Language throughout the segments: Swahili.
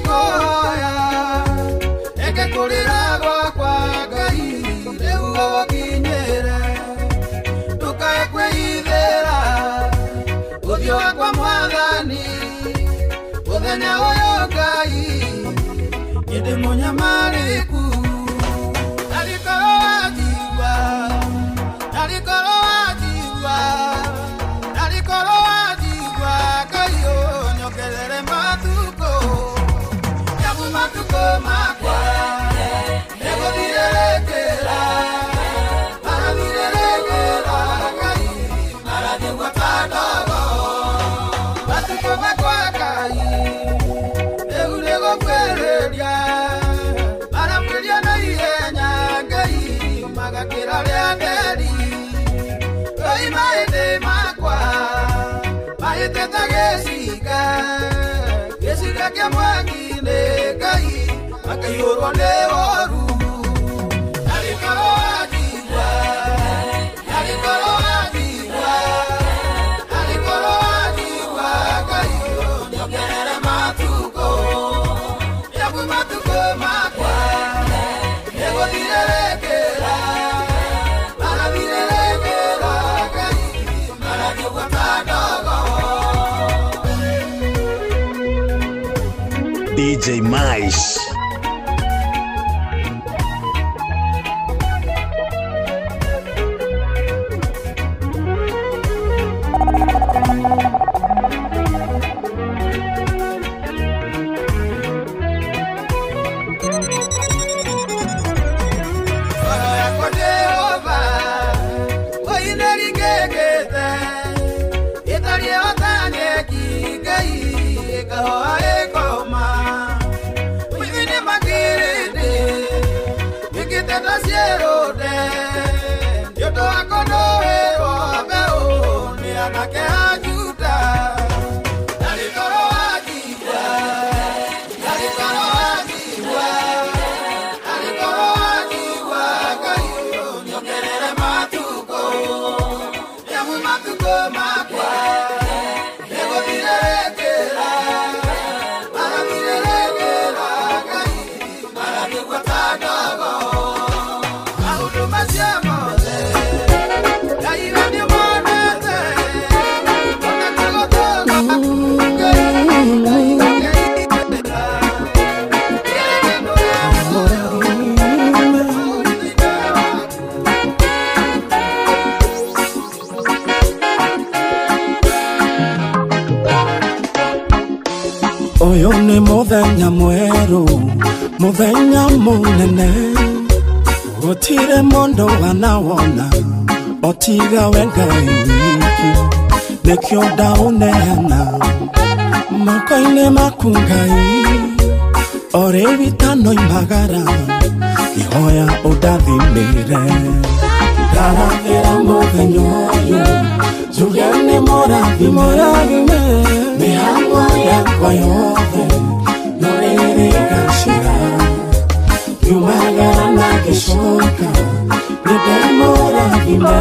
koya eke kulira gwakwa Ngai riu gokinyire tukae kwithira uthio wakwa Mwathani muthenya uyu Ngai ndi munyamariku narikoro wajigwa Ngai unyokerere matuko yabu matuko makwa negothirerekera Ngai marathigwa tandogo matuko makwa Ngai negunego kwereria maramwiria na ihenya Ngai magakira ria nderi Ngai maende makwa maiteta gesiga kia mwakine Ngai makaihurwo ni woru narikoro wajigwa Ngai unyokerere matuko yabu matuko makwa negothirerekera Ngai marathigwa tandogo DJ Mais. Oyo ni muthenya mweru muthenya munene gutire mundu wanawona otiga we Ngai wiki nikio ndauneana moko-ini maku Ngai ori witano imagara ihoya undathimire ndarathira muthenya uyu njuge ni mũrathime mihango yakwa yothe norere gacira yumagara na gicoka nindemũrathime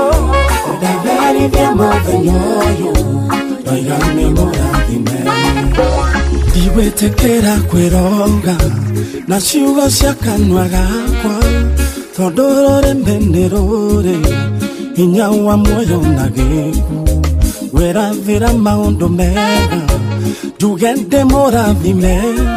ndatheririe mũthenya ũyũ ndoiga nĩ mũrathime ndigwĩtĩkĩra kwĩroga na ciugo cia kanua gakwa tondũ rũrĩmĩ nĩ rũrĩ hinya wa muoyo na gĩkuũ werathĩra maũndũ mega njuge ndĩ mũrathime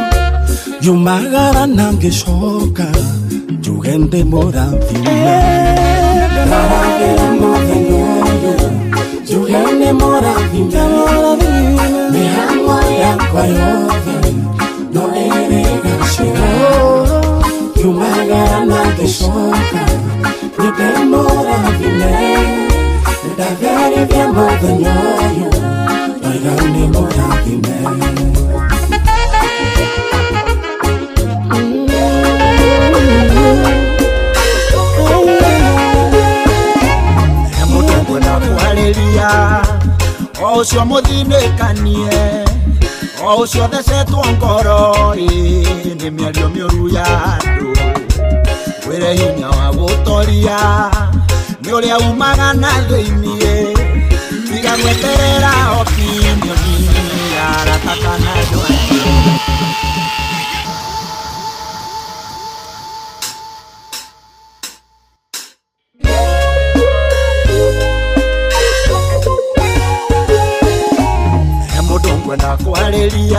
yumagara na ngĩcoka njuge ndĩ mũrathime ndarathĩra mũthenya ũyũ njuge nĩ mũrathime mĩhang'o yakwa yothe no ĩrĩ gacĩra yumagara na ngĩcoka nĩ ndĩ mũrathime ndatheririe mũthenya ũyũ ndoiga nĩ mũrathime mũndũ kwenda kwarĩria o ũcio mũthinĩkanie o ũcio thecetwo ngoro-rĩ nĩ mĩario mĩũru ya andũ wĩre hinya wa gũtoria nĩ ũrĩa umaga na thĩiniĩ tiga gweterera opinioni ya arata kana andũ angĩ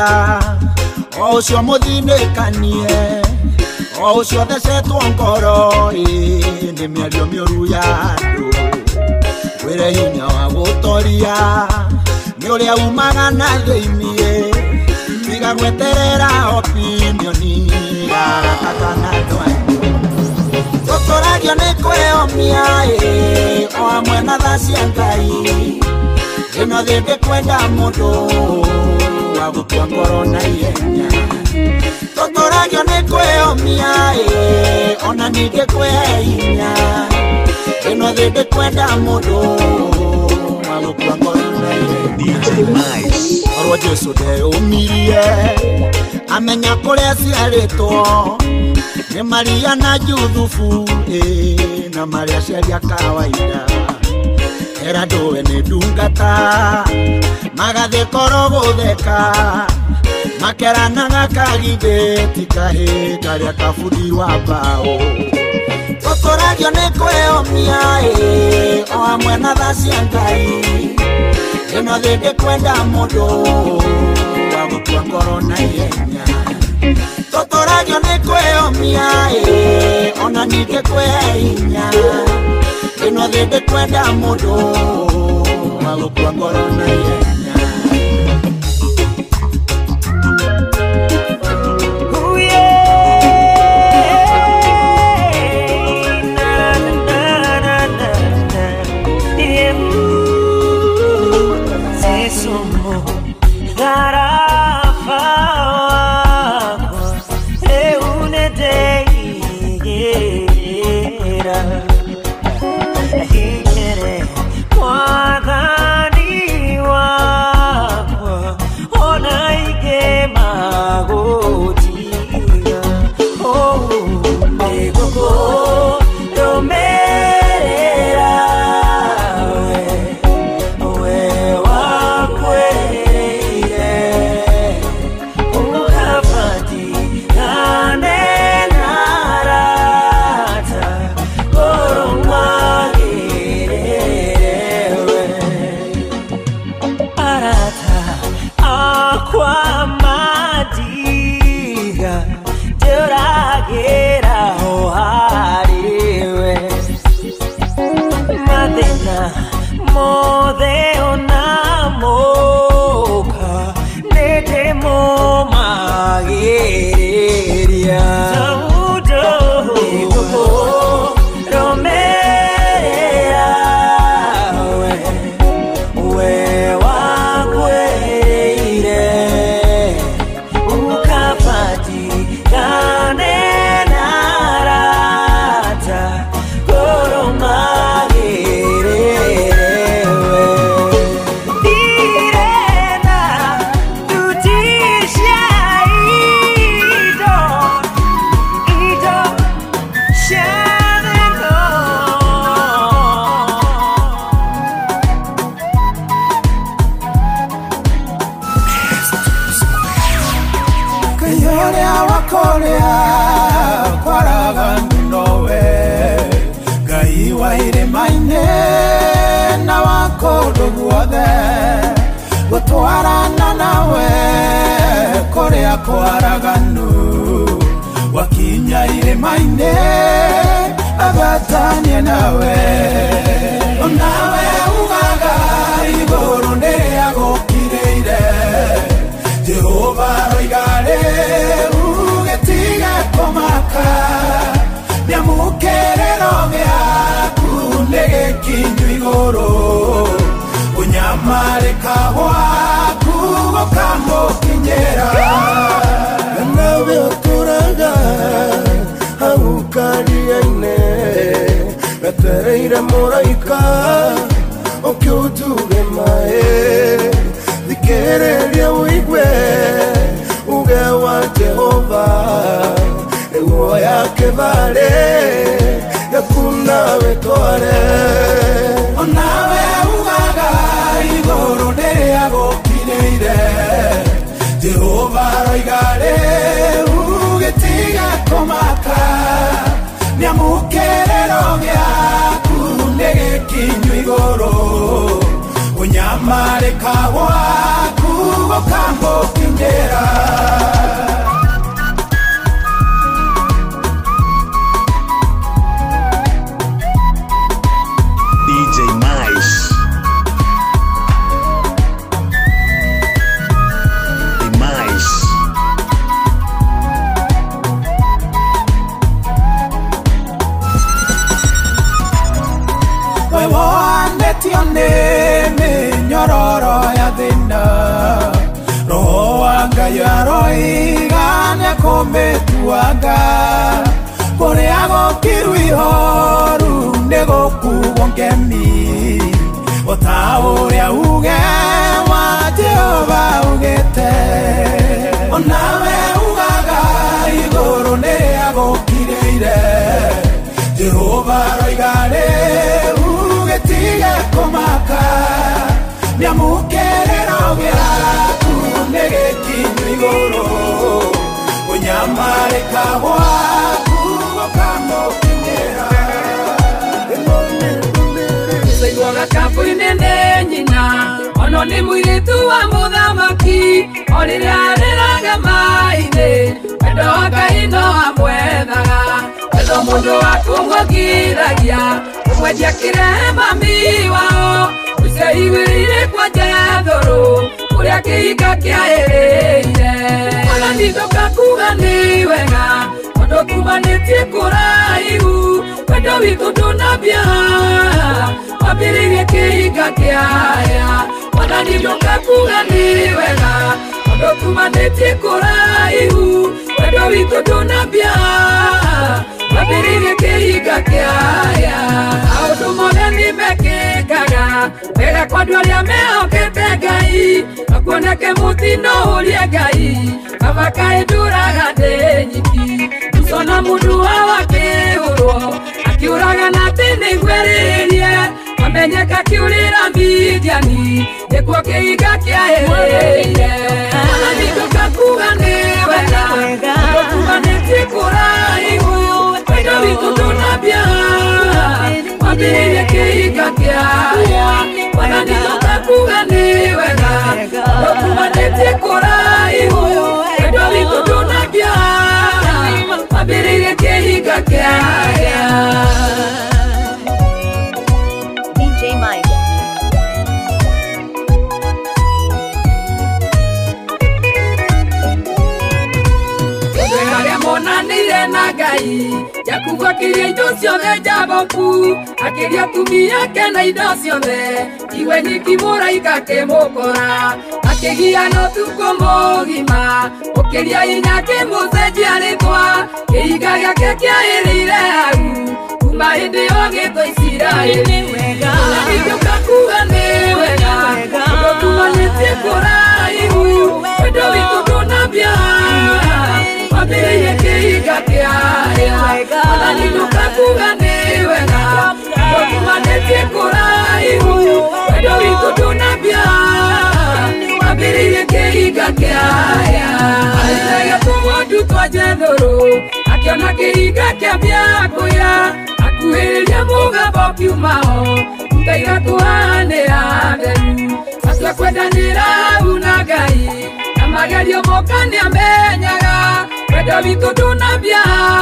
mĩario o ũcio mũthinĩkanie o ũcio thecetwo ngoro nĩ mĩario mĩũru ya andũ wĩre hinya wa gũtoria nĩ ũrĩa umaga na thĩiniĩ tiga gweterera opinioni ya akana andũ anyu tũtũragio nĩ kwĩyomia o hamwe na tha cia Ngai ĩno thĩ ndĩkwenda mũndũ wa gũtua ngoro na ihenya tũtũragio nĩ kwĩyomia ona ningĩ kwĩhe hinya ĩno thĩ ndĩkwenda mũndũ wa gũtua ngoro na ihenya orwo Jesu ndeyũmirie amenya kũrĩa ciarĩtwo nĩ Maria na Juthufu na Maria ciaria kawaida era ndũwe nĩ ndungata magathiĩ koro gũtheka makeranaga kagithĩti kahĩ karĩa kabundi wa mbaũ tũtũragio nĩ kwĩyomia o hamwe na tha cia Ngai ĩno thĩ ndĩkwenda mũndũ wa gũtua ngoro na ihenya tũtũragio nĩ kwĩyomia ona ningĩ kwĩhe hinya ĩno thĩ ndĩkwenda mũndũ wa gũtua ngoro na ihenya gũtwarana nawe kũrĩa kwaraganu wakinya irĩma-inĩ agatania nawe onawe ugaga igũrũ nĩrĩa gũkirĩire Jehova roigare ugĩtiga kũmaka nĩamũkĩrĩro gĩaku nĩgĩkinyu igũrũ unyamarĩka gwaku gũkamũkinyĩra nawe ũtũraga hau karia-inĩ gatereire mũraika ũkĩũnjuge maĩ thikĩrĩria ũigue uge wa Jehova nĩguo yake varĩ yakuna wĩtware onawe ugaga igũrũ nĩrĩa gũkirĩire Jehova roigare ugĩtiga kũmaka nĩamũkĩrĩro gĩaku nĩgĩkinyu igũrũ ũnyamarĩka gwaku gũkamũkinyĩra kunyera. DJ Mais. Mais. Wewe ndetione minyororo ya thina, roho wanga yaroigane kumetuanga, kuria gukiru ihoru nigukuo ngemi, utauria uge wa Jehova ugite, onawe ugaga iguru niagukiriire, Jehova roigane ugetiga kumaka, niamukerero gyaku nigikinyu iguru, kunyamarika gwaku gukamukinyira. Seigwaga kabu-inĩ nĩ nyina, ono nĩ mũirĩtu wa mũthamaki, o rĩrĩa arĩraga maĩ-inĩ, wendo wa Ngai no amwethaga, wendo mũndũ wa kũmũgiragia, kũmwendia kĩrehe mami wao, icio igwĩrĩire kwa Jethuru, kũrĩa kĩhinga kĩaĩrĩire. Ona ndindoka kuga nĩ wega, tondũ kumanĩtie kũraihu, wendo witũ ndũnambia wambĩrĩirie kĩhinga kĩaya. Ona ndindoka kuga nĩ wega, tondũ kumanĩtie kũraihu, wendo witũ ndũnambia wambĩrĩirie kĩhinga kĩaya. Maũndũ mothe nĩmekĩkaga wega kwa andũ arĩa mehokete Ngai, nakuoneke mũtinoũrie Ngai, kaba kaĩ ndũraga ndĩ nyiki. Mũcona mũndũ wa kĩhũrwo akiũraga na atĩ nĩgwerĩrie, wamenyeka akiũrĩra Midiani, gĩkuo kĩhinga kĩaĩrĩire. Ona ndindoka kuga nĩ wega, tondũ kumanĩtie kũraihu, wendo witũ ndũnambia wambĩrĩirie kĩhinga kĩaya. Ona ndindoka kuga nĩ wega, tondũ kumanĩtie kũraihu, wendo witũ ndũnambia wambĩrĩirie kĩhinga kĩaya. DJ Mike. Arĩa monanĩire na Ngai, Jakubu akĩria indo ciothe njaboku, akĩria atumia ake na indo ciothe, iwe nyiki mũraika akĩmũkora, akĩgia na ũtukũ mũgima, ũkĩria hinya akĩmũcenjia rĩtwa, kĩhinga gĩake kĩaĩrĩire hau, kuma hĩndĩ ĩyo gĩtwo Isiraeli. Ona ndindoka kuga nĩ wega, tondũ tumanĩtie kũraihu, wendo witũ ndũnambia wambĩrĩirie kĩhinga kĩaya. Ona ndindoka kuga nĩ wega, tondũ tumanĩtie kũraihu, wendo witũ ndũnambia wambĩrĩirie kĩhinga kĩaya. Arĩrega tũmwandu twa Jethuru, akĩona kĩhinga kĩambia kũya, akuhĩrĩria mũgambo kiumao, Ngai kũhanĩra theru, atua kwendanĩra hau na Ngai, na magerio moka nĩamenyaga, wendo witũ ndũnambia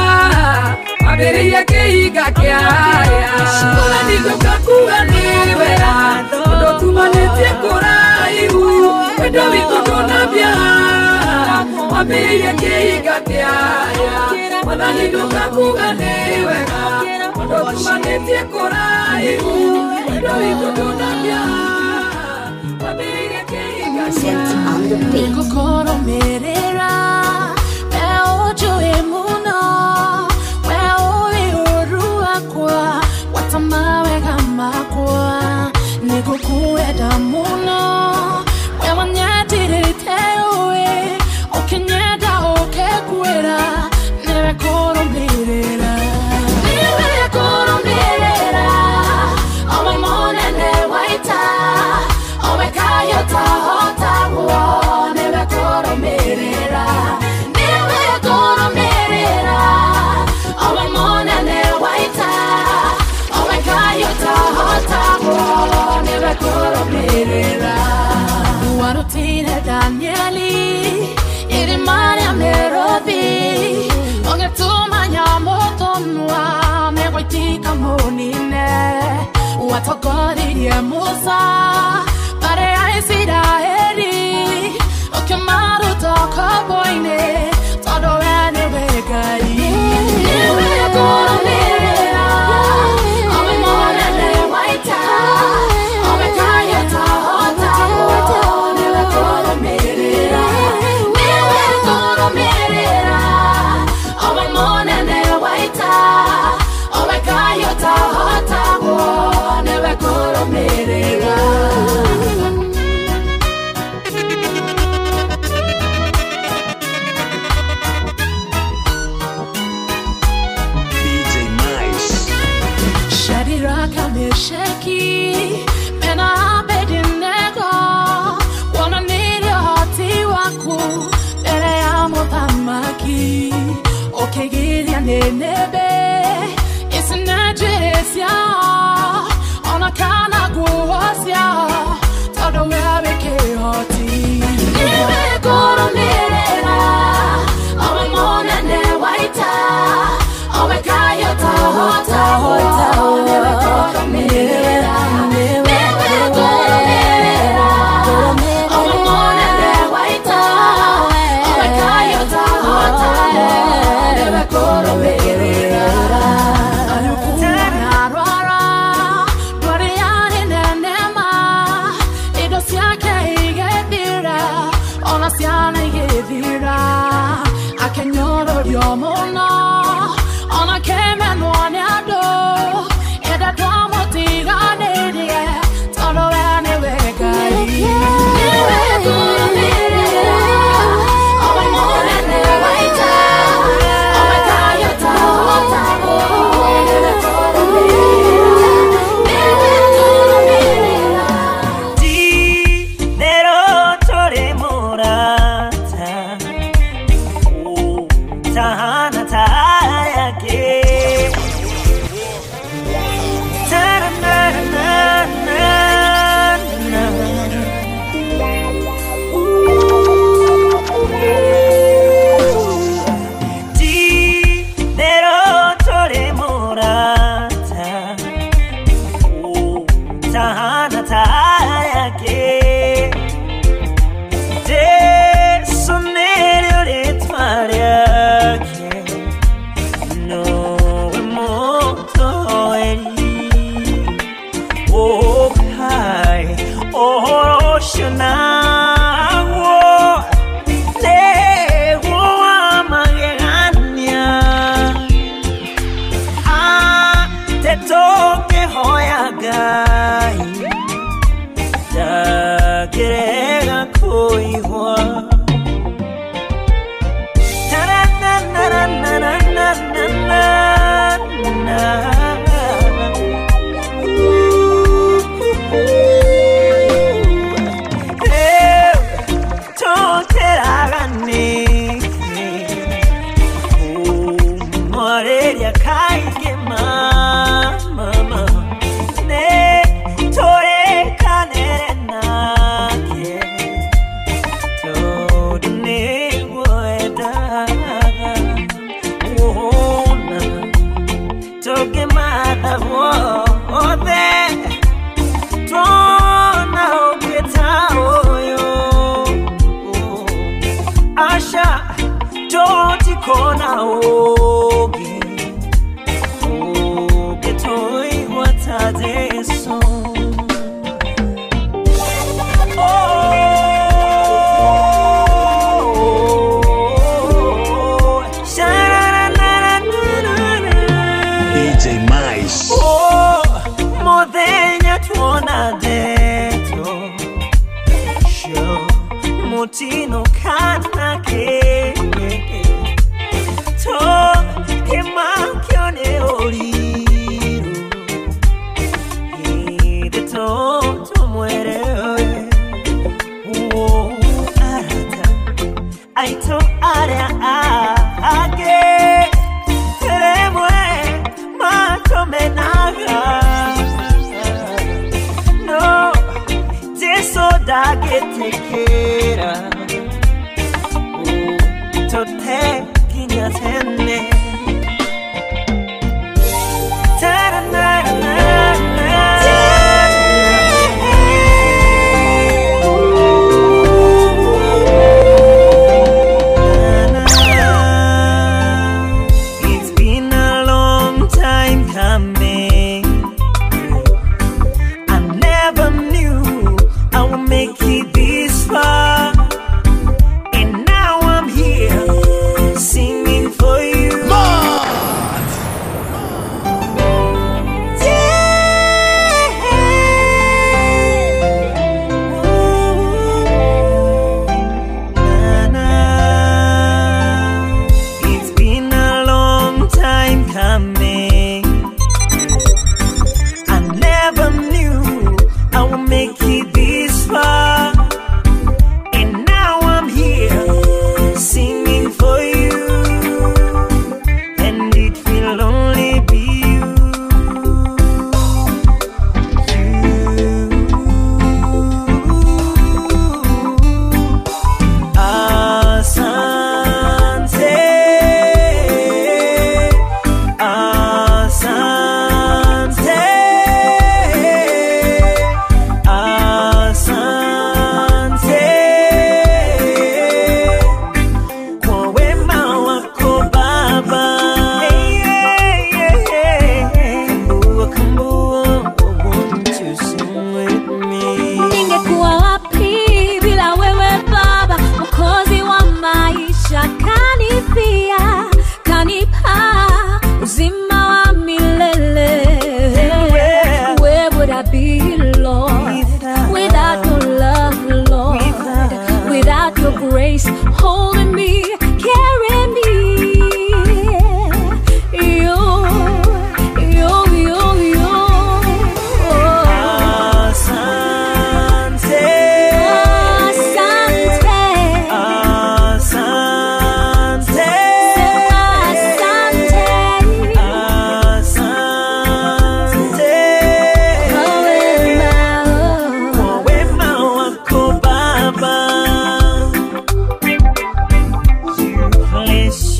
wambĩrĩirie kĩhinga kĩaya. Ona ndindoka kuga nĩ wega, tondũ tumanĩtie kũraihu, wendo witũ ndũnambia wambĩrĩirie kĩhinga kĩaya. Ona ndindoka kuga nĩ wega, tondũ tumanĩtie kũraihu, wendo witũ ndũnambia wambĩrĩirie kĩhinga kĩaya. Gũkũrũmĩrĩra we ũnjũĩ mũno, we ũĩ ũru wakwa, wata mawega makwa, nĩngũkwenda mũno, we wanyendirĩte ũĩ, ũkĩnyenda ũkĩkwĩra, nĩwe kũrũmĩrĩra, nĩwe kũrũmĩrĩra, owe mũnene wa ita, owe kayota hotagwo, nĩwe kũrũmĩrĩra. kamonine watogoririe Musa bare Israeli okemaru tokoboine todo ene wegai newe goromera ome mona le waita ome kaya tahota newe goromera ome mona le waita ome kaya tahota newe goromera Mesheki, mena Abednego, wana nili hati waku, ere ya muthamaki, okegiria nenebe, isinajesya, ona kana guhosya, todo wabeke hoti. Niwe koro merera, ome mona ne waita, ome kayo tahota hota, newe koro merera, newe koro merera, ome mona ne waita, ome kayo tahota, newe koro merera. Ayukuna rara, dwariani nenema, idosiake igedira, ona siana igedira, akenyoro diomona. Ona keme nwani ado eda domo tigane die todo ene wegai newe koro merera ome mona ne waita ome kaya tahota newe koro merera di nero tore morata tahana Mutino kana ke to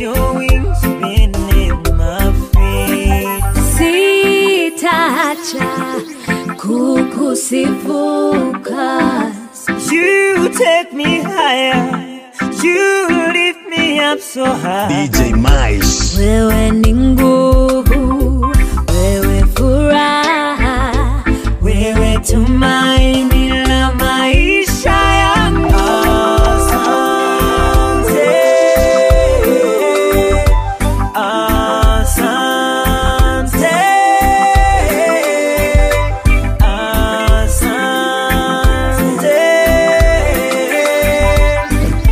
your wings beneath my feet. Sitaacha kukusifu 'cause you take me higher, you lift me up so high. DJ Mais. wewe ni nguvu, wewe furaha, wewe tumaini la maisha yangu.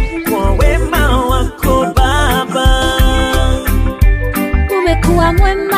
umekuwa mwema